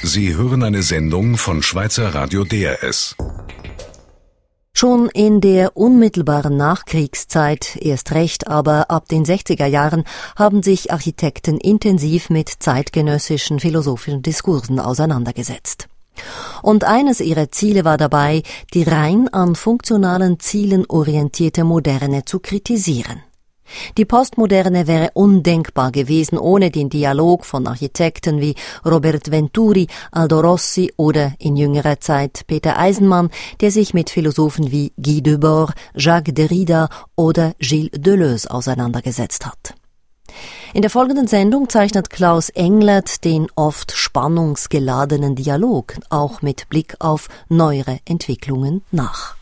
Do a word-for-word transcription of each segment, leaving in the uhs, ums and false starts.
Sie hören eine Sendung von Schweizer Radio D R S. Schon in der unmittelbaren Nachkriegszeit, erst recht aber ab den sechziger Jahren, haben sich Architekten intensiv mit zeitgenössischen philosophischen Diskursen auseinandergesetzt. Und eines ihrer Ziele war dabei, die rein an funktionalen Zielen orientierte Moderne zu kritisieren. Die Postmoderne wäre undenkbar gewesen ohne den Dialog von Architekten wie Robert Venturi, Aldo Rossi oder in jüngerer Zeit Peter Eisenman, der sich mit Philosophen wie Guy Debord, Jacques Derrida oder Gilles Deleuze auseinandergesetzt hat. In der folgenden Sendung zeichnet Klaus Englert den oft spannungsgeladenen Dialog, auch mit Blick auf neuere Entwicklungen, nach.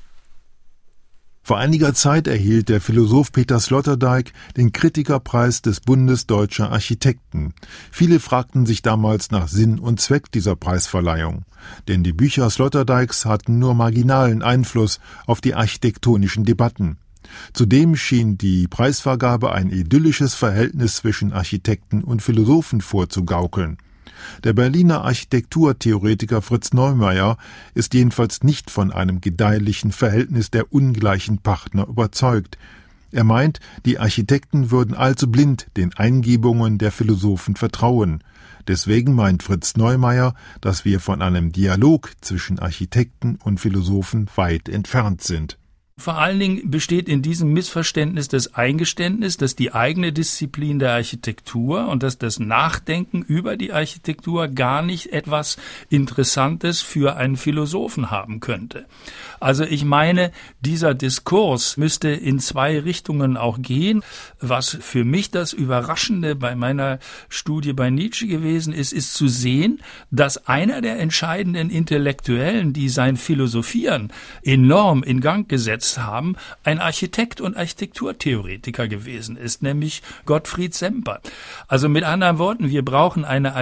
Vor einiger Zeit erhielt der Philosoph Peter Sloterdijk den Kritikerpreis des Bundes Deutscher Architekten. Viele fragten sich damals nach Sinn und Zweck dieser Preisverleihung, denn die Bücher Sloterdijks hatten nur marginalen Einfluss auf die architektonischen Debatten. Zudem schien die Preisvergabe ein idyllisches Verhältnis zwischen Architekten und Philosophen vorzugaukeln. Der Berliner Architekturtheoretiker Fritz Neumeier ist jedenfalls nicht von einem gedeihlichen Verhältnis der ungleichen Partner überzeugt. Er meint, die Architekten würden allzu blind den Eingebungen der Philosophen vertrauen. Deswegen meint Fritz Neumeier, dass wir von einem Dialog zwischen Architekten und Philosophen weit entfernt sind. Vor allen Dingen besteht in diesem Missverständnis das Eingeständnis, dass die eigene Disziplin der Architektur und dass das Nachdenken über die Architektur gar nicht etwas Interessantes für einen Philosophen haben könnte. Also ich meine, dieser Diskurs müsste in zwei Richtungen auch gehen. Was für mich das Überraschende bei meiner Studie bei Nietzsche gewesen ist, ist zu sehen, dass einer der entscheidenden Intellektuellen, die sein Philosophieren enorm in Gang gesetzt haben, ein Architekt und Architekturtheoretiker gewesen ist, nämlich Gottfried Semper. Also mit anderen Worten, wir brauchen eine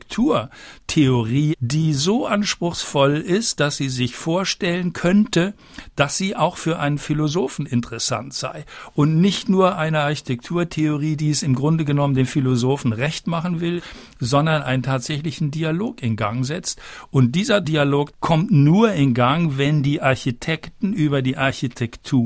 Architekturtheorie, die so anspruchsvoll ist, dass sie sich vorstellen könnte, dass sie auch für einen Philosophen interessant sei und nicht nur eine Architekturtheorie, die es im Grunde genommen dem Philosophen recht machen will, sondern einen tatsächlichen Dialog in Gang setzt. Und dieser Dialog kommt nur in Gang, wenn die Architekten über die Architektur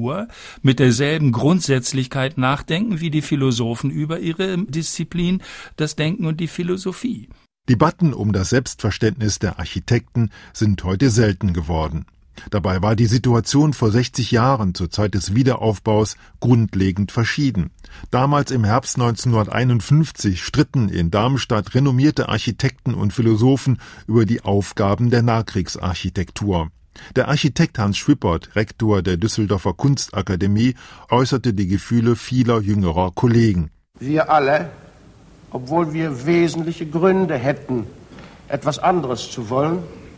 mit derselben Grundsätzlichkeit nachdenken wie die Philosophen über ihre Disziplin, das Denken und die Philosophie. Debatten um das Selbstverständnis der Architekten sind heute selten geworden. Dabei war die Situation vor sechzig Jahren zur Zeit des Wiederaufbaus grundlegend verschieden. Damals im Herbst neunzehnhunderteinundfünfzig stritten in Darmstadt renommierte Architekten und Philosophen über die Aufgaben der Nachkriegsarchitektur. Der Architekt Hans Schwippert, Rektor der Düsseldorfer Kunstakademie, äußerte die Gefühle vieler jüngerer Kollegen. Wir alle, obwohl wir wesentliche Gründe hätten, etwas anderes zu wollen,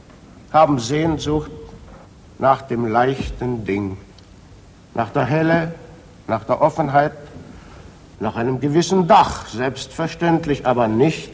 haben Sehnsucht nach dem leichten Ding, nach der Helle, nach der Offenheit, nach einem gewissen Dach, selbstverständlich, aber nicht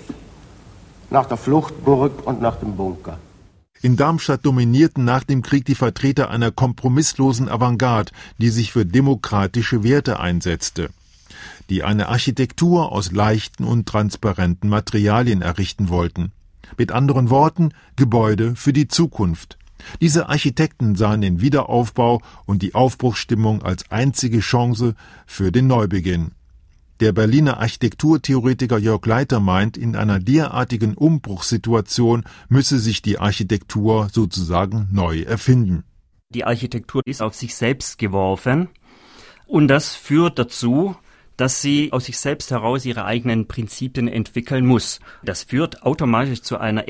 nach der Fluchtburg und nach dem Bunker. In Darmstadt dominierten nach dem Krieg die Vertreter einer kompromisslosen Avantgarde, die sich für demokratische Werte einsetzte, die eine Architektur aus leichten und transparenten Materialien errichten wollten. Mit anderen Worten, Gebäude für die Zukunft. Diese Architekten sahen den Wiederaufbau und die Aufbruchsstimmung als einzige Chance für den Neubeginn. Der Berliner Architekturtheoretiker Jörg Leiter meint, in einer derartigen Umbruchssituation müsse sich die Architektur sozusagen neu erfinden. Die Architektur ist auf sich selbst geworfen und das führt dazu, dass sie aus sich selbst heraus ihre eigenen Prinzipien entwickeln muss. Das führt automatisch zu einer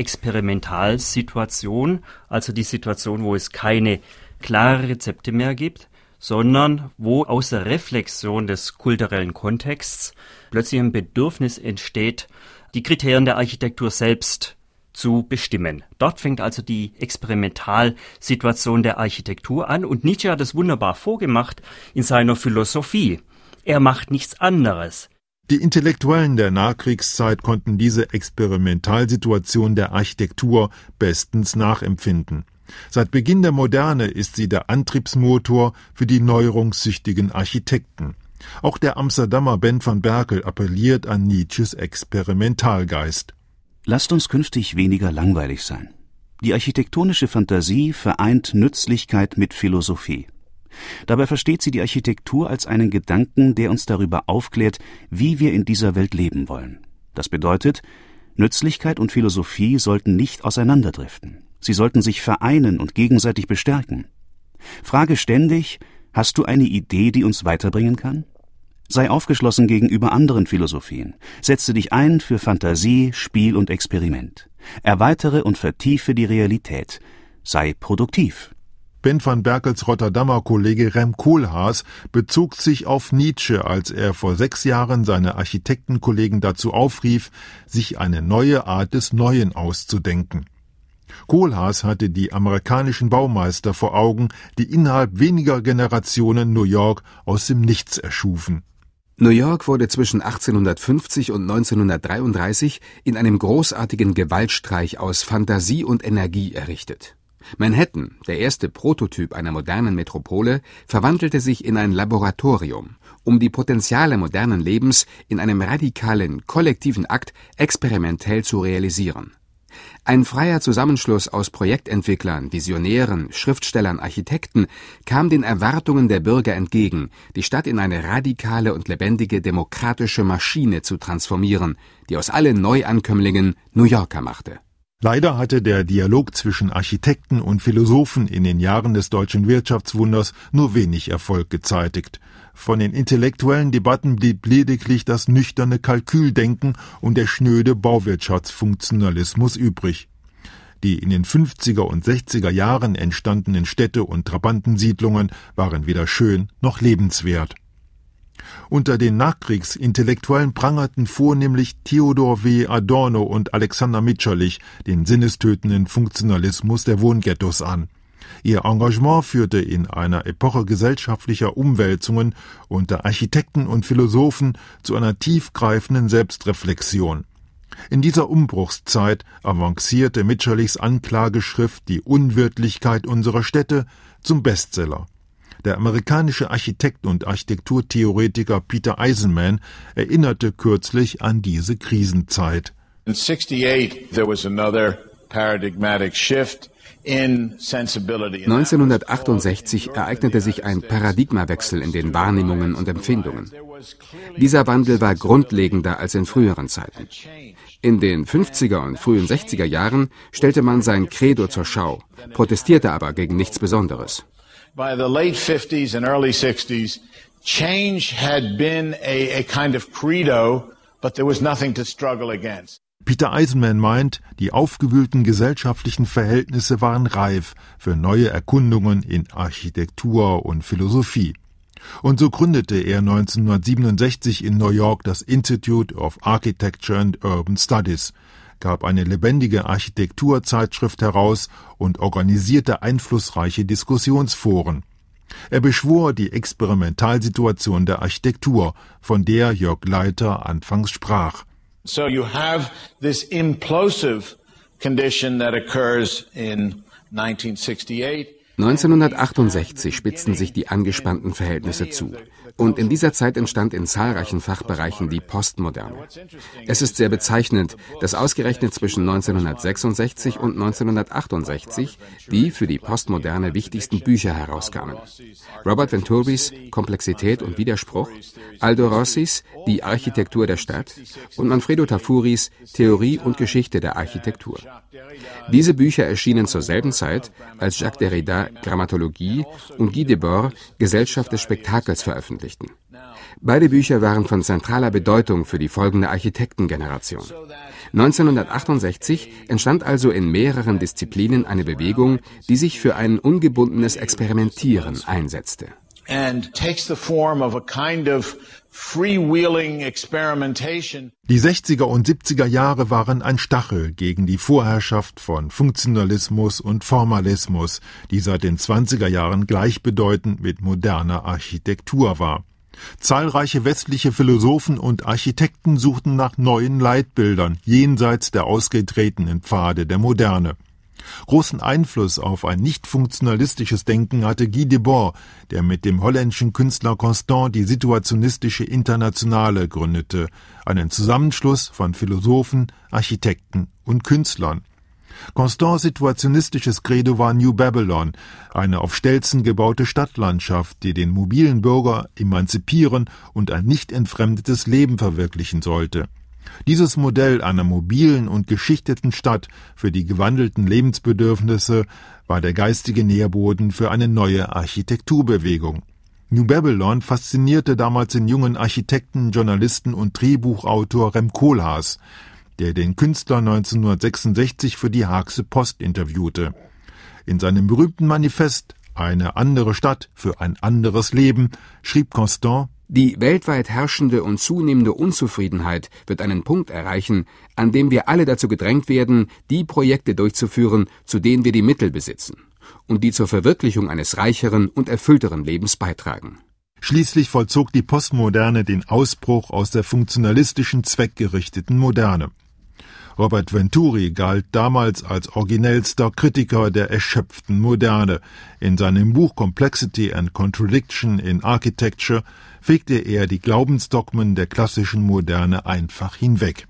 Experimentalsituation, also die Situation, wo es keine klaren Rezepte mehr gibt, sondern wo aus der Reflexion des kulturellen Kontexts plötzlich ein Bedürfnis entsteht, die Kriterien der Architektur selbst zu bestimmen. Dort fängt also die Experimentalsituation der Architektur an und Nietzsche hat es wunderbar vorgemacht in seiner Philosophie. Er macht nichts anderes. Die Intellektuellen der Nachkriegszeit konnten diese Experimentalsituation der Architektur bestens nachempfinden. Seit Beginn der Moderne ist sie der Antriebsmotor für die neuerungssüchtigen Architekten. Auch der Amsterdamer Ben van Berkel appelliert an Nietzsches Experimentalgeist. Lasst uns künftig weniger langweilig sein. Die architektonische Fantasie vereint Nützlichkeit mit Philosophie. Dabei versteht sie die Architektur als einen Gedanken, der uns darüber aufklärt, wie wir in dieser Welt leben wollen. Das bedeutet, Nützlichkeit und Philosophie sollten nicht auseinanderdriften. Sie sollten sich vereinen und gegenseitig bestärken. Frage ständig, hast du eine Idee, die uns weiterbringen kann? Sei aufgeschlossen gegenüber anderen Philosophien. Setze dich ein für Fantasie, Spiel und Experiment. Erweitere und vertiefe die Realität. Sei produktiv. Ben van Berkels Rotterdamer Kollege Rem Koolhaas bezog sich auf Nietzsche, als er vor sechs Jahren seine Architektenkollegen dazu aufrief, sich eine neue Art des Neuen auszudenken. Koolhaas hatte die amerikanischen Baumeister vor Augen, die innerhalb weniger Generationen New York aus dem Nichts erschufen. New York wurde zwischen achtzehnhundertfünfzig und neunzehnhundertdreiunddreißig in einem großartigen Gewaltstreich aus Fantasie und Energie errichtet. Manhattan, der erste Prototyp einer modernen Metropole, verwandelte sich in ein Laboratorium, um die Potenziale modernen Lebens in einem radikalen, kollektiven Akt experimentell zu realisieren. Ein freier Zusammenschluss aus Projektentwicklern, Visionären, Schriftstellern, Architekten kam den Erwartungen der Bürger entgegen, die Stadt in eine radikale und lebendige demokratische Maschine zu transformieren, die aus allen Neuankömmlingen New Yorker machte. Leider hatte der Dialog zwischen Architekten und Philosophen in den Jahren des deutschen Wirtschaftswunders nur wenig Erfolg gezeitigt. Von den intellektuellen Debatten blieb lediglich das nüchterne Kalküldenken und der schnöde Bauwirtschaftsfunktionalismus übrig. Die in den fünfziger und sechziger Jahren entstandenen Städte und Trabantensiedlungen waren weder schön noch lebenswert. Unter den Nachkriegsintellektuellen prangerten vornehmlich Theodor W. Adorno und Alexander Mitscherlich den sinnestötenden Funktionalismus der Wohnghettos an. Ihr Engagement führte in einer Epoche gesellschaftlicher Umwälzungen unter Architekten und Philosophen zu einer tiefgreifenden Selbstreflexion. In dieser Umbruchszeit avancierte Mitscherlichs Anklageschrift Die Unwirtlichkeit unserer Städte zum Bestseller. Der amerikanische Architekt und Architekturtheoretiker Peter Eisenman erinnerte kürzlich an diese Krisenzeit. In sixty-eight there was another paradigmatic shift in sensibility. neunzehnhundertachtundsechzig ereignete sich ein Paradigmawechsel in den Wahrnehmungen und Empfindungen. Dieser Wandel war grundlegender als in früheren Zeiten. In den fünfziger und frühen sechziger Jahren stellte man sein Credo zur Schau, protestierte aber gegen nichts Besonderes. By the late fifties and early sixties, change had been a, a kind of credo, but there was nothing to struggle against. Peter Eisenman meint, die aufgewühlten gesellschaftlichen Verhältnisse waren reif für neue Erkundungen in Architektur und Philosophie. Und so gründete er neunzehnhundertsiebenundsechzig in New York das Institute of Architecture and Urban Studies, gab eine lebendige Architekturzeitschrift heraus und organisierte einflussreiche Diskussionsforen. Er beschwor die Experimentalsituation der Architektur, von der Jörg Leiter anfangs sprach. So you have this implosive condition that occurs in nineteen sixty-eight. neunzehnhundertachtundsechzig spitzten sich die angespannten Verhältnisse zu. Und in dieser Zeit entstand in zahlreichen Fachbereichen die Postmoderne. Es ist sehr bezeichnend, dass ausgerechnet zwischen neunzehnhundertsechsundsechzig und neunzehnhundertachtundsechzig die für die Postmoderne wichtigsten Bücher herauskamen. Robert Venturis Komplexität und Widerspruch, Aldo Rossis Die Architektur der Stadt und Manfredo Tafuris Theorie und Geschichte der Architektur. Diese Bücher erschienen zur selben Zeit, als Jacques Derrida Grammatologie und Guy Debord Gesellschaft des Spektakels veröffentlichten. Beide Bücher waren von zentraler Bedeutung für die folgende Architektengeneration. neunzehnhundertachtundsechzig entstand also in mehreren Disziplinen eine Bewegung, die sich für ein ungebundenes Experimentieren einsetzte. And takes the form of a kind of freewheeling experimentation. Die sechziger und siebziger Jahre waren ein Stachel gegen die Vorherrschaft von Funktionalismus und Formalismus, die seit den zwanziger Jahren gleichbedeutend mit moderner Architektur war. Zahlreiche westliche Philosophen und Architekten suchten nach neuen Leitbildern jenseits der ausgetretenen Pfade der Moderne. Großen Einfluss auf ein nicht funktionalistisches Denken hatte Guy Debord, der mit dem holländischen Künstler Constant die Situationistische Internationale gründete, einen Zusammenschluss von Philosophen, Architekten und Künstlern. Constants situationistisches Credo war New Babylon, eine auf Stelzen gebaute Stadtlandschaft, die den mobilen Bürger emanzipieren und ein nicht entfremdetes Leben verwirklichen sollte. Dieses Modell einer mobilen und geschichteten Stadt für die gewandelten Lebensbedürfnisse war der geistige Nährboden für eine neue Architekturbewegung. New Babylon faszinierte damals den jungen Architekten, Journalisten und Drehbuchautor Rem Koolhaas, der den Künstler neunzehnhundertsechsundsechzig für die Haagse Post interviewte. In seinem berühmten Manifest »Eine andere Stadt für ein anderes Leben« schrieb Constant: Die weltweit herrschende und zunehmende Unzufriedenheit wird einen Punkt erreichen, an dem wir alle dazu gedrängt werden, die Projekte durchzuführen, zu denen wir die Mittel besitzen und die zur Verwirklichung eines reicheren und erfüllteren Lebens beitragen. Schließlich vollzog die Postmoderne den Ausbruch aus der funktionalistischen, zweckgerichteten Moderne. Robert Venturi galt damals als originellster Kritiker der erschöpften Moderne. In seinem Buch Complexity and Contradiction in Architecture fegte er die Glaubensdogmen der klassischen Moderne einfach hinweg.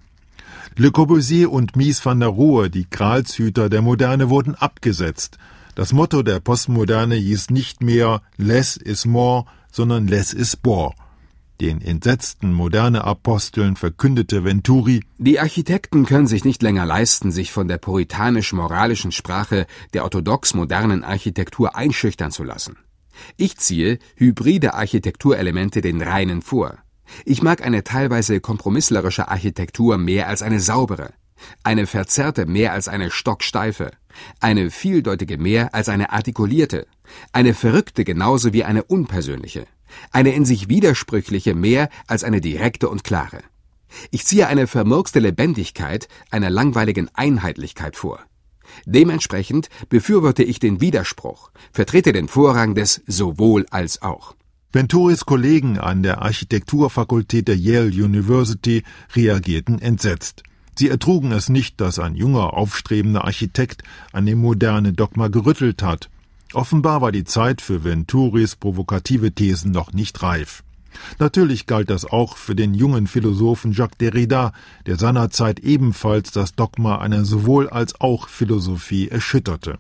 Le Corbusier und Mies van der Rohe, die Gralshüter der Moderne, wurden abgesetzt. Das Motto der Postmoderne hieß nicht mehr Less is more, sondern Less is bore. Den entsetzten Moderne-Aposteln verkündete Venturi: Die Architekten können sich nicht länger leisten, sich von der puritanisch-moralischen Sprache der orthodox-modernen Architektur einschüchtern zu lassen. Ich ziehe hybride Architekturelemente den reinen vor. Ich mag eine teilweise kompromisslerische Architektur mehr als eine saubere, eine verzerrte mehr als eine stocksteife, eine vieldeutige mehr als eine artikulierte, eine verrückte genauso wie eine unpersönliche, eine in sich widersprüchliche mehr als eine direkte und klare. Ich ziehe eine vermurkste Lebendigkeit einer langweiligen Einheitlichkeit vor. Dementsprechend befürworte ich den Widerspruch, vertrete den Vorrang des sowohl als auch. Venturis Kollegen an der Architekturfakultät der Yale University reagierten entsetzt. Sie ertrugen es nicht, dass ein junger, aufstrebender Architekt an dem moderne Dogma gerüttelt hat. Offenbar war die Zeit für Venturis provokative Thesen noch nicht reif. Natürlich galt das auch für den jungen Philosophen Jacques Derrida, der seinerzeit ebenfalls das Dogma einer Sowohl-als-auch-Philosophie erschütterte.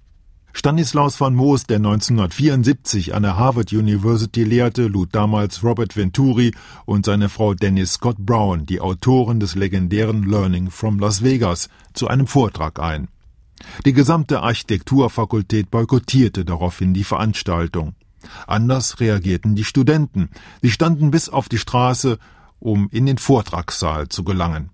Stanislaus van Moos, der neunzehnhundertvierundsiebzig an der Harvard University lehrte, lud damals Robert Venturi und seine Frau Dennis Scott Brown, die Autoren des legendären Learning from Las Vegas, zu einem Vortrag ein. Die gesamte Architekturfakultät boykottierte daraufhin die Veranstaltung. Anders reagierten die Studenten. Sie standen bis auf die Straße, um in den Vortragssaal zu gelangen.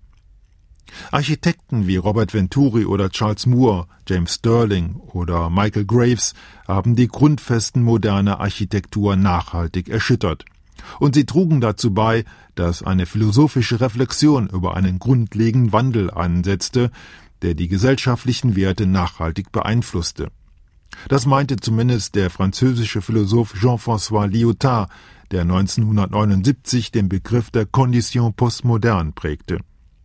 Architekten wie Robert Venturi oder Charles Moore, James Stirling oder Michael Graves haben die Grundfesten moderner Architektur nachhaltig erschüttert. Und sie trugen dazu bei, dass eine philosophische Reflexion über einen grundlegenden Wandel ansetzte, der die gesellschaftlichen Werte nachhaltig beeinflusste. Das meinte zumindest der französische Philosoph Jean-François Lyotard, der neunzehnhundertneunundsiebzig den Begriff der Condition postmoderne prägte.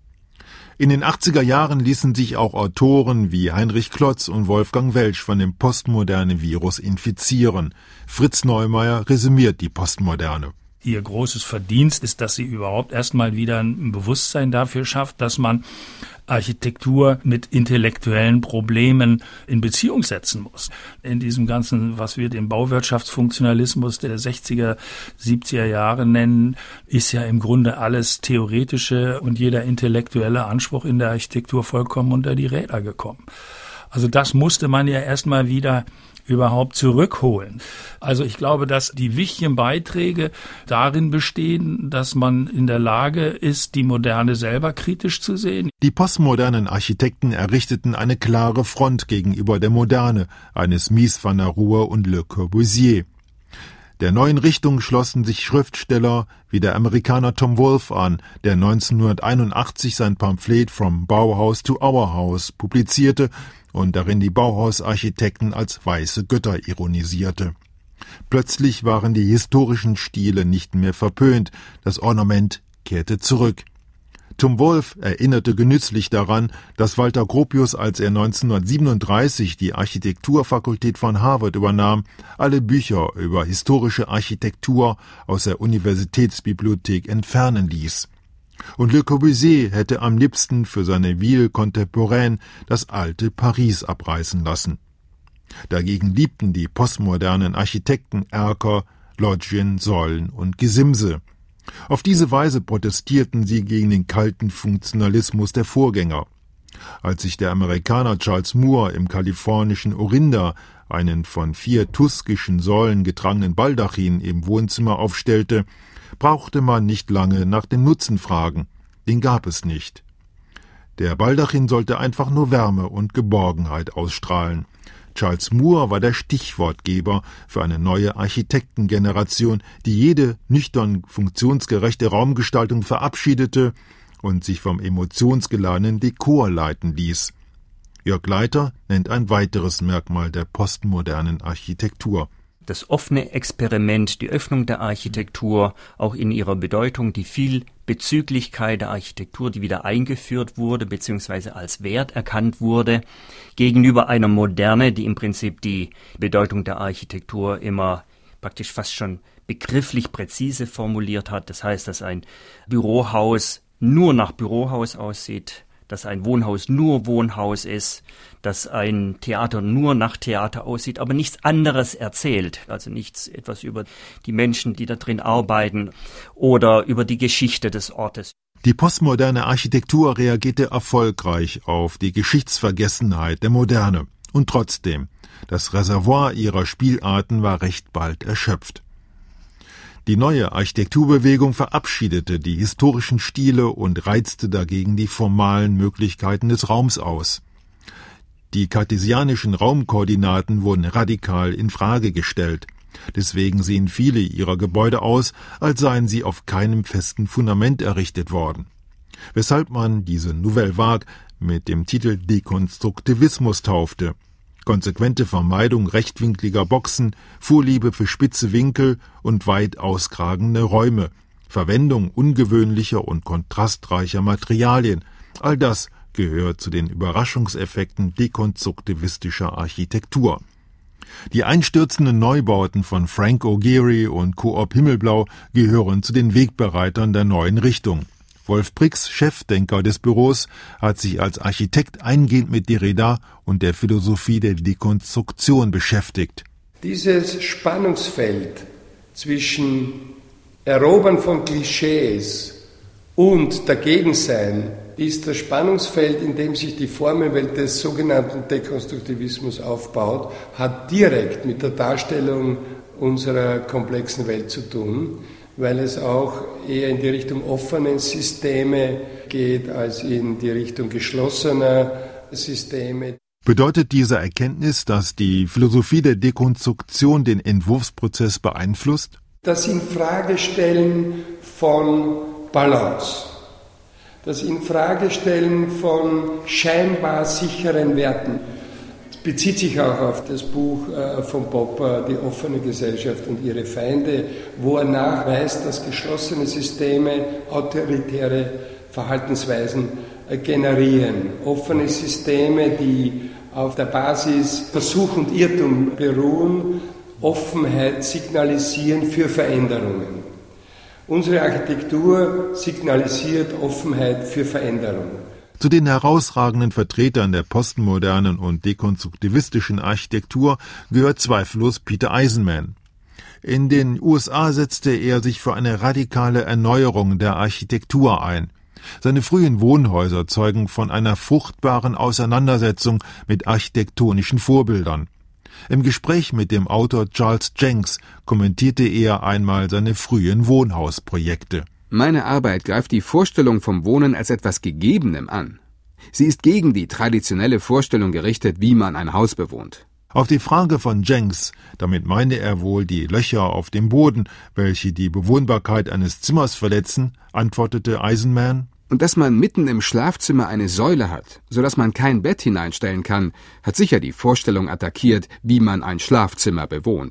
In den achtziger Jahren ließen sich auch Autoren wie Heinrich Klotz und Wolfgang Welsch von dem postmodernen Virus infizieren. Fritz Neumeier resümiert die Postmoderne. Ihr großes Verdienst ist, dass sie überhaupt erstmal wieder ein Bewusstsein dafür schafft, dass man Architektur mit intellektuellen Problemen in Beziehung setzen muss. In diesem ganzen, was wir den Bauwirtschaftsfunktionalismus der sechziger, siebziger Jahre nennen, ist ja im Grunde alles Theoretische und jeder intellektuelle Anspruch in der Architektur vollkommen unter die Räder gekommen. Also das musste man ja erstmal wieder überhaupt zurückholen. Also ich glaube, dass die wichtigen Beiträge darin bestehen, dass man in der Lage ist, die Moderne selber kritisch zu sehen. Die postmodernen Architekten errichteten eine klare Front gegenüber der Moderne eines Mies van der Rohe und Le Corbusier. Der neuen Richtung schlossen sich Schriftsteller wie der Amerikaner Tom Wolfe an, der neunzehnhunderteinundachtzig sein Pamphlet From Bauhaus to Our House publizierte und darin die Bauhausarchitekten als weiße Götter ironisierte. Plötzlich waren die historischen Stile nicht mehr verpönt, das Ornament kehrte zurück. Tom Wolf erinnerte genüsslich daran, dass Walter Gropius, als er neunzehnhundertsiebenunddreißig die Architekturfakultät von Harvard übernahm, alle Bücher über historische Architektur aus der Universitätsbibliothek entfernen ließ. Und Le Corbusier hätte am liebsten für seine Ville contemporaine das alte Paris abreißen lassen. Dagegen liebten die postmodernen Architekten Erker, Loggien, Säulen und Gesimse. Auf diese Weise protestierten sie gegen den kalten Funktionalismus der Vorgänger. Als sich der Amerikaner Charles Moore im kalifornischen Orinda einen von vier tuskischen Säulen getragenen Baldachin im Wohnzimmer aufstellte, brauchte man nicht lange nach dem Nutzen fragen. Den gab es nicht. Der Baldachin sollte einfach nur Wärme und Geborgenheit ausstrahlen. Charles Moore war der Stichwortgeber für eine neue Architektengeneration, die jede nüchtern funktionsgerechte Raumgestaltung verabschiedete und sich vom emotionsgeladenen Dekor leiten ließ. Jörg Leiter nennt ein weiteres Merkmal der postmodernen Architektur. Das offene Experiment, die Öffnung der Architektur, auch in ihrer Bedeutung, die Vielbezüglichkeit der Architektur, die wieder eingeführt wurde bzw. als Wert erkannt wurde, gegenüber einer Moderne, die im Prinzip die Bedeutung der Architektur immer praktisch fast schon begrifflich präzise formuliert hat. Das heißt, dass ein Bürohaus nur nach Bürohaus aussieht, dass ein Wohnhaus nur Wohnhaus ist, dass ein Theater nur nach Theater aussieht, aber nichts anderes erzählt, also nichts etwas über die Menschen, die da drin arbeiten oder über die Geschichte des Ortes. Die postmoderne Architektur reagierte erfolgreich auf die Geschichtsvergessenheit der Moderne. Und trotzdem, das Reservoir ihrer Spielarten war recht bald erschöpft. Die neue Architekturbewegung verabschiedete die historischen Stile und reizte dagegen die formalen Möglichkeiten des Raums aus. Die kartesianischen Raumkoordinaten wurden radikal in Frage gestellt. Deswegen sehen viele ihrer Gebäude aus, als seien sie auf keinem festen Fundament errichtet worden. Weshalb man diese Nouvelle Vague mit dem Titel Dekonstruktivismus taufte. Konsequente Vermeidung rechtwinkliger Boxen, Vorliebe für spitze Winkel und weit auskragende Räume, Verwendung ungewöhnlicher und kontrastreicher Materialien, all das gehört zu den Überraschungseffekten dekonstruktivistischer Architektur. Die einstürzenden Neubauten von Frank O'Geary und Coop Himmelblau gehören zu den Wegbereitern der neuen Richtung. Wolf Brix, Chefdenker des Büros, hat sich als Architekt eingehend mit Derrida und der Philosophie der Dekonstruktion beschäftigt. Dieses Spannungsfeld zwischen Erobern von Klischees und Dagegensein ist das Spannungsfeld, in dem sich die Formenwelt des sogenannten Dekonstruktivismus aufbaut, hat direkt mit der Darstellung unserer komplexen Welt zu tun, weil es auch eher in die Richtung offener Systeme geht als in die Richtung geschlossener Systeme. Bedeutet diese Erkenntnis, dass die Philosophie der Dekonstruktion den Entwurfsprozess beeinflusst? Das Infragestellen von Balance, das Infragestellen von scheinbar sicheren Werten. Bezieht sich auch auf das Buch von Popper, Die offene Gesellschaft und ihre Feinde, wo er nachweist, dass geschlossene Systeme autoritäre Verhaltensweisen generieren. Offene Systeme, die auf der Basis Versuch und Irrtum beruhen, Offenheit signalisieren für Veränderungen. Unsere Architektur signalisiert Offenheit für Veränderungen. Zu den herausragenden Vertretern der postmodernen und dekonstruktivistischen Architektur gehört zweifellos Peter Eisenman. In den U S A setzte er sich für eine radikale Erneuerung der Architektur ein. Seine frühen Wohnhäuser zeugen von einer fruchtbaren Auseinandersetzung mit architektonischen Vorbildern. Im Gespräch mit dem Autor Charles Jenks kommentierte er einmal seine frühen Wohnhausprojekte. Meine Arbeit greift die Vorstellung vom Wohnen als etwas Gegebenem an. Sie ist gegen die traditionelle Vorstellung gerichtet, wie man ein Haus bewohnt. Auf die Frage von Jenks, damit meine er wohl die Löcher auf dem Boden, welche die Bewohnbarkeit eines Zimmers verletzen, antwortete Eisenman: Und dass man mitten im Schlafzimmer eine Säule hat, so dass man kein Bett hineinstellen kann, hat sicher die Vorstellung attackiert, wie man ein Schlafzimmer bewohnt.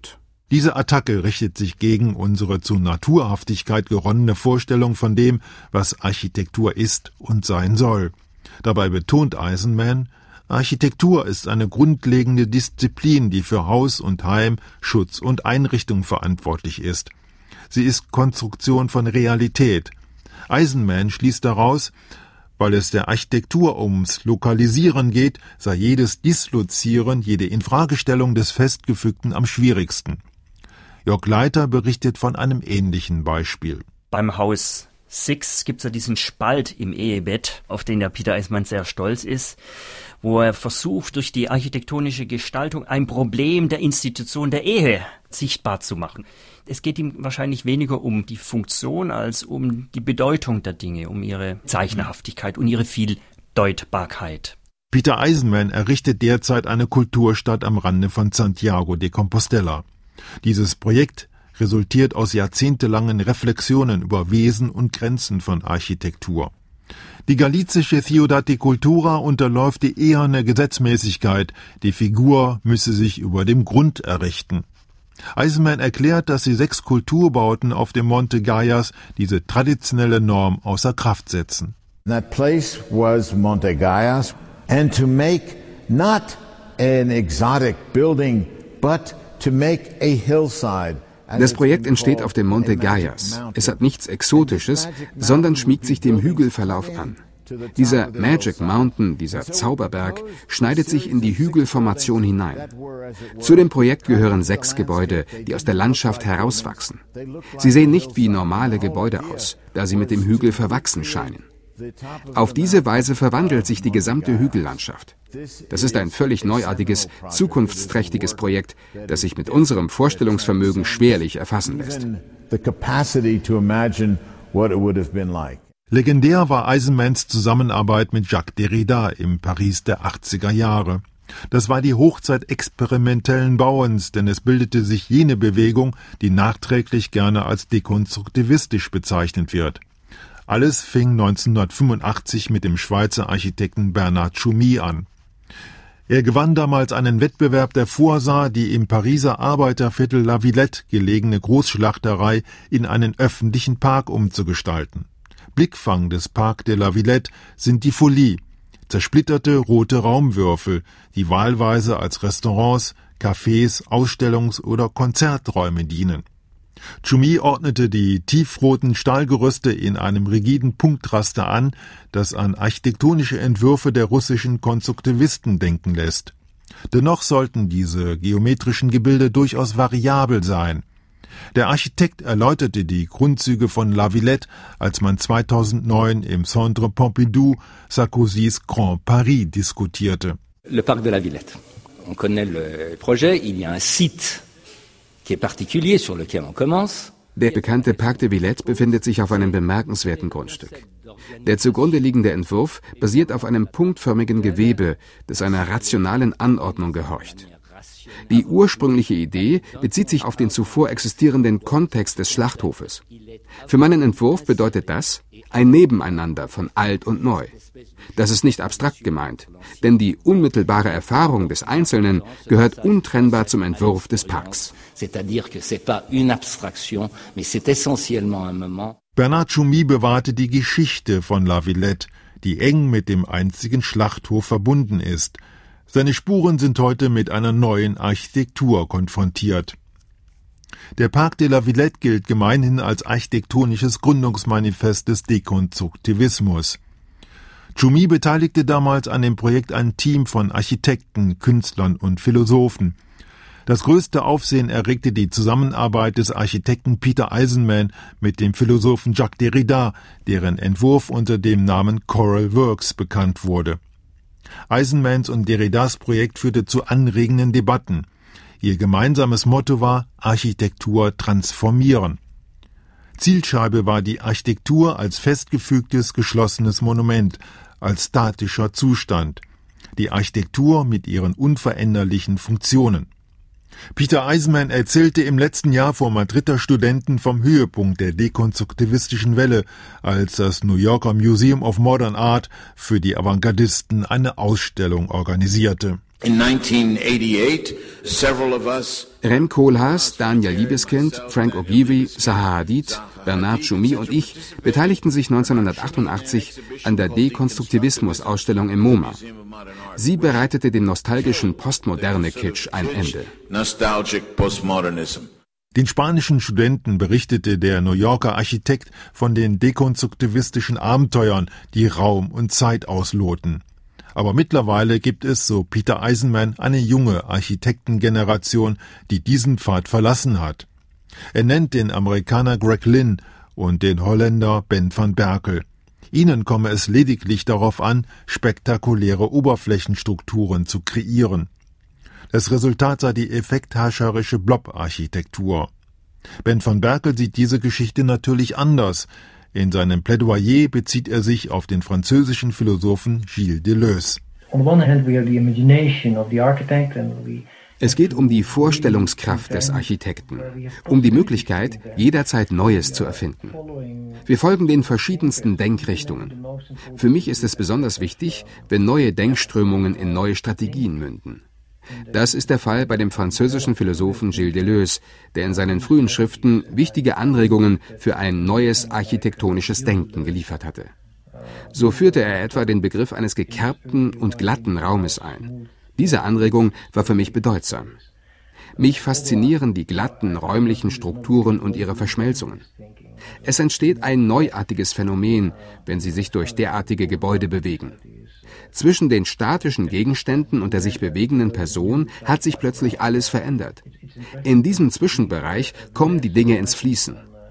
Diese Attacke richtet sich gegen unsere zur Naturhaftigkeit geronnene Vorstellung von dem, was Architektur ist und sein soll. Dabei betont Eisenman, Architektur ist eine grundlegende Disziplin, die für Haus und Heim, Schutz und Einrichtung verantwortlich ist. Sie ist Konstruktion von Realität. Eisenman schließt daraus, weil es der Architektur ums Lokalisieren geht, sei jedes Dislozieren, jede Infragestellung des Festgefügten am schwierigsten. Jörg Leiter berichtet von einem ähnlichen Beispiel. Beim Haus Six gibt es ja diesen Spalt im Ehebett, auf den der Peter Eisenman sehr stolz ist, wo er versucht, durch die architektonische Gestaltung ein Problem der Institution der Ehe sichtbar zu machen. Es geht ihm wahrscheinlich weniger um die Funktion als um die Bedeutung der Dinge, um ihre Zeichnerhaftigkeit und ihre Vieldeutbarkeit. Peter Eisenman errichtet derzeit eine Kulturstadt am Rande von Santiago de Compostela. Dieses Projekt resultiert aus jahrzehntelangen Reflexionen über Wesen und Grenzen von Architektur. Die galizische Ciudad de Cultura unterläuft die eherne Gesetzmäßigkeit, die Figur müsse sich über dem Grund errichten. Eisenman erklärt, dass die sechs Kulturbauten auf dem Monte Gaias diese traditionelle Norm außer Kraft setzen. That place was Monte Gaias, and to make not an exotic building, but to make a hillside. Das Projekt entsteht auf dem Monte Gaias. Es hat nichts Exotisches, sondern schmiegt sich dem Hügelverlauf an. Dieser Magic Mountain, dieser Zauberberg, schneidet sich in die Hügelformation hinein. Zu dem Projekt gehören sechs Gebäude, die aus der Landschaft herauswachsen. Sie sehen nicht wie normale Gebäude aus, da sie mit dem Hügel verwachsen scheinen. Auf diese Weise verwandelt sich die gesamte Hügellandschaft. Das ist ein völlig neuartiges, zukunftsträchtiges Projekt, das sich mit unserem Vorstellungsvermögen schwerlich erfassen lässt. Legendär war Eisenmans Zusammenarbeit mit Jacques Derrida im Paris der achtziger Jahre. Das war die Hochzeit experimentellen Bauens, denn es bildete sich jene Bewegung, die nachträglich gerne als dekonstruktivistisch bezeichnet wird. Alles fing neunzehnhundertfünfundachtzig mit dem Schweizer Architekten Bernard Tschumi an. Er gewann damals einen Wettbewerb, der vorsah, die im Pariser Arbeiterviertel La Villette gelegene Großschlachterei in einen öffentlichen Park umzugestalten. Blickfang des Parc de la Villette sind die Folies, zersplitterte rote Raumwürfel, die wahlweise als Restaurants, Cafés, Ausstellungs- oder Konzerträume dienen. Tschumi ordnete die tiefroten Stahlgerüste in einem rigiden Punktraster an, das an architektonische Entwürfe der russischen Konstruktivisten denken lässt. Dennoch sollten diese geometrischen Gebilde durchaus variabel sein. Der Architekt erläuterte die Grundzüge von La Villette, als man zweitausendneun im Centre Pompidou Sarkozys Grand Paris diskutierte. Le Parc de la Villette. On connaît le projet, il y a un site qui est particulier sur lequel on commence. Der bekannte Parc de Villette befindet sich auf einem bemerkenswerten Grundstück. Der zugrunde liegende Entwurf basiert auf einem punktförmigen Gewebe, das einer rationalen Anordnung gehorcht. Die ursprüngliche Idee bezieht sich auf den zuvor existierenden Kontext des Schlachthofes. Für meinen Entwurf bedeutet das ein Nebeneinander von alt und neu. Das ist nicht abstrakt gemeint, denn die unmittelbare Erfahrung des Einzelnen gehört untrennbar zum Entwurf des Parks. Bernard Tschumi bewahrte die Geschichte von La Villette, die eng mit dem einzigen Schlachthof verbunden ist. Seine Spuren sind heute mit einer neuen Architektur konfrontiert. Der Parc de la Villette gilt gemeinhin als architektonisches Gründungsmanifest des Dekonstruktivismus. Tschumi beteiligte damals an dem Projekt ein Team von Architekten, Künstlern und Philosophen. Das größte Aufsehen erregte die Zusammenarbeit des Architekten Peter Eisenman mit dem Philosophen Jacques Derrida, deren Entwurf unter dem Namen Choral Works bekannt wurde. Eisenmans und Derridas Projekt führte zu anregenden Debatten. Ihr gemeinsames Motto war Architektur transformieren. Zielscheibe war die Architektur als festgefügtes, geschlossenes Monument, als statischer Zustand. Die Architektur mit ihren unveränderlichen Funktionen. Peter Eisenman erzählte im letzten Jahr vor Madrider Studenten vom Höhepunkt der dekonstruktivistischen Welle, als das New Yorker Museum of Modern Art für die Avantgardisten eine Ausstellung organisierte. In nineteen eighty-eight, several of us Rem Koolhaas, Daniel Liebeskind, Frank Ogilvy, Zaha Hadid, Bernard Tschumi und ich beteiligten sich neunzehnhundertachtundachtzig an der Dekonstruktivismus-Ausstellung im MoMA. Sie bereitete dem nostalgischen Postmoderne-Kitsch ein Ende. Nostalgic Postmodernism. Den spanischen Studenten berichtete der New Yorker Architekt von den dekonstruktivistischen Abenteuern, die Raum und Zeit ausloten. Aber mittlerweile gibt es, so Peter Eisenman, eine junge Architektengeneration, die diesen Pfad verlassen hat. Er nennt den Amerikaner Greg Lynn und den Holländer Ben van Berkel. Ihnen komme es lediglich darauf an, spektakuläre Oberflächenstrukturen zu kreieren. Das Resultat sei die effektherrscherische Blob-Architektur. Ben van Berkel sieht diese Geschichte natürlich anders. In seinem Plädoyer bezieht er sich auf den französischen Philosophen Gilles Deleuze. Es geht um die Vorstellungskraft des Architekten, um die Möglichkeit, jederzeit Neues zu erfinden. Wir folgen den verschiedensten Denkrichtungen. Für mich ist es besonders wichtig, wenn neue Denkströmungen in neue Strategien münden. Das ist der Fall bei dem französischen Philosophen Gilles Deleuze, der in seinen frühen Schriften wichtige Anregungen für ein neues architektonisches Denken geliefert hatte. So führte er etwa den Begriff eines gekerbten und glatten Raumes ein. Diese Anregung war für mich bedeutsam. Mich faszinieren die glatten räumlichen Strukturen und ihre Verschmelzungen. Es entsteht ein neuartiges Phänomen, wenn sie sich durch derartige Gebäude bewegen. Zwischen den statischen Gegenständen und der sich bewegenden Person hat sich plötzlich alles verändert. In diesem Zwischenbereich kommen die Dinge ins Fließen.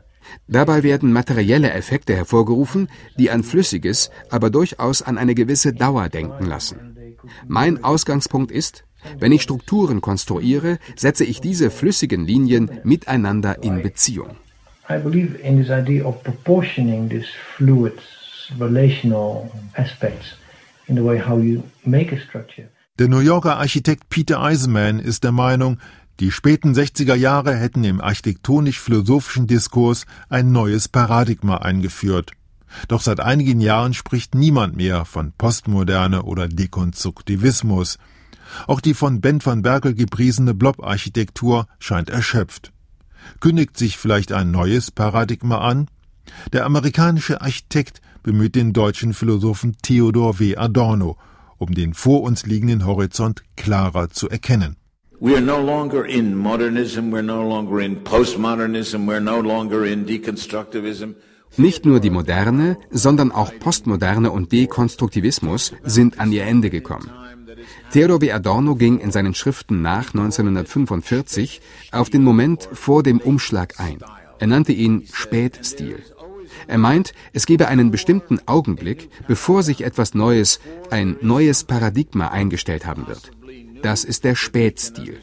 Dabei werden materielle Effekte hervorgerufen, die an Flüssiges, aber durchaus an eine gewisse Dauer denken lassen. Mein Ausgangspunkt ist, wenn ich Strukturen konstruiere, setze ich diese flüssigen Linien miteinander in Beziehung. I believe in this idea of proportioning these fluid relational aspects in the way how you make a structure. Der New Yorker Architekt Peter Eisenman ist der Meinung, die späten sechziger Jahre hätten im architektonisch-philosophischen Diskurs ein neues Paradigma eingeführt. Doch seit einigen Jahren spricht niemand mehr von Postmoderne oder Dekonstruktivismus. Auch die von Ben van Berkel gepriesene Blob-Architektur scheint erschöpft. Kündigt sich vielleicht ein neues Paradigma an? Der amerikanische Architekt bemüht den deutschen Philosophen Theodor W. Adorno, um den vor uns liegenden Horizont klarer zu erkennen. We are no longer in modernism, we're no longer in postmodernism, we're no longer in deconstructivism. Nicht nur die Moderne, sondern auch Postmoderne und Dekonstruktivismus sind an ihr Ende gekommen. Theodor W. Adorno ging in seinen Schriften nach neunzehnhundertfünfundvierzig auf den Moment vor dem Umschlag ein. Er nannte ihn Spätstil. Er meint, es gebe einen bestimmten Augenblick, bevor sich etwas Neues, ein neues Paradigma eingestellt haben wird. Das ist der Spätstil.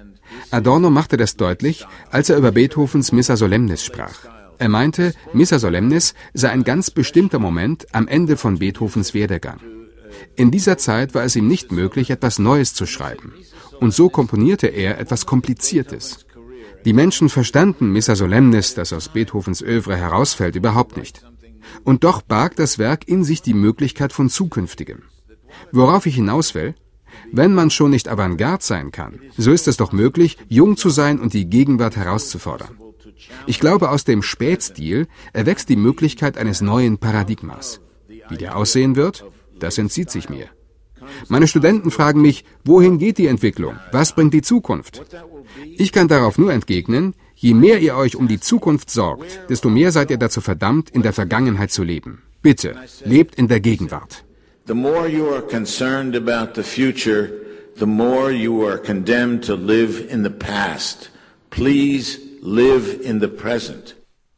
Adorno machte das deutlich, als er über Beethovens Missa Solemnis sprach. Er meinte, Missa Solemnis sei ein ganz bestimmter Moment am Ende von Beethovens Werdegang. In dieser Zeit war es ihm nicht möglich, etwas Neues zu schreiben. Und so komponierte er etwas Kompliziertes. Die Menschen verstanden Missa Solemnis, das aus Beethovens Œuvre herausfällt, überhaupt nicht. Und doch barg das Werk in sich die Möglichkeit von Zukünftigem. Worauf ich hinaus will? Wenn man schon nicht Avantgarde sein kann, so ist es doch möglich, jung zu sein und die Gegenwart herauszufordern. Ich glaube, aus dem Spätstil erwächst die Möglichkeit eines neuen Paradigmas. Wie der aussehen wird, das entzieht sich mir. Meine Studenten fragen mich, wohin geht die Entwicklung? Was bringt die Zukunft? Ich kann darauf nur entgegnen, je mehr ihr euch um die Zukunft sorgt, desto mehr seid ihr dazu verdammt, in der Vergangenheit zu leben. Bitte, lebt in der Gegenwart. The more you are concerned about the future, the more you are condemned to live in the past. Please live in the present.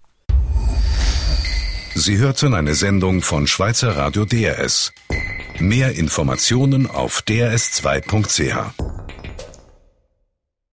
Sie hörten eine Sendung von Schweizer Radio D R S. Mehr Informationen auf d r s zwei punkt c h.